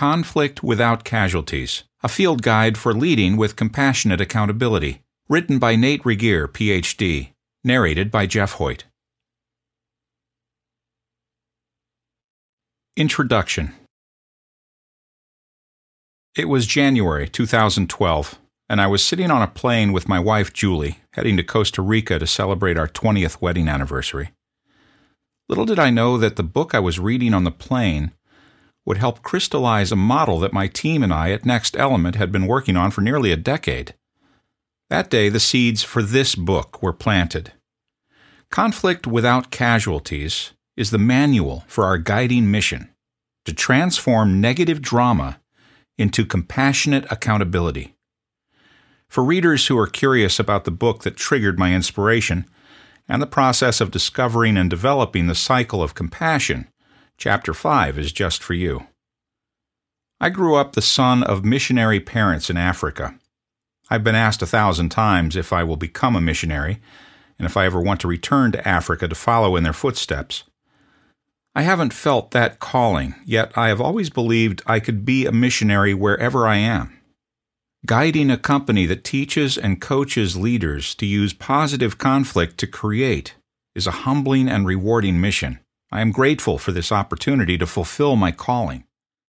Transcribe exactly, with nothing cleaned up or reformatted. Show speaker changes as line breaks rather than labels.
Conflict Without Casualties, a field guide for leading with compassionate accountability, written by Nate Regier, P H D, narrated by Jeff Hoyt. Introduction. It was January two thousand twelve, and I was sitting on a plane with my wife Julie, heading to Costa Rica to celebrate our twentieth wedding anniversary. Little did I know that the book I was reading on the plane would help crystallize a model that my team and I at Next Element had been working on for nearly a decade. That day, the seeds for this book were planted. Conflict Without Casualties is the manual for our guiding mission to transform negative drama into compassionate accountability. For readers who are curious about the book that triggered my inspiration and the process of discovering and developing the cycle of compassion, Chapter five is just for you. I grew up the son of missionary parents in Africa. I've been asked a thousand times if I will become a missionary and if I ever want to return to Africa to follow in their footsteps. I haven't felt that calling, yet I have always believed I could be a missionary wherever I am. Guiding a company that teaches and coaches leaders to use positive conflict to create is a humbling and rewarding mission. I am grateful for this opportunity to fulfill my calling.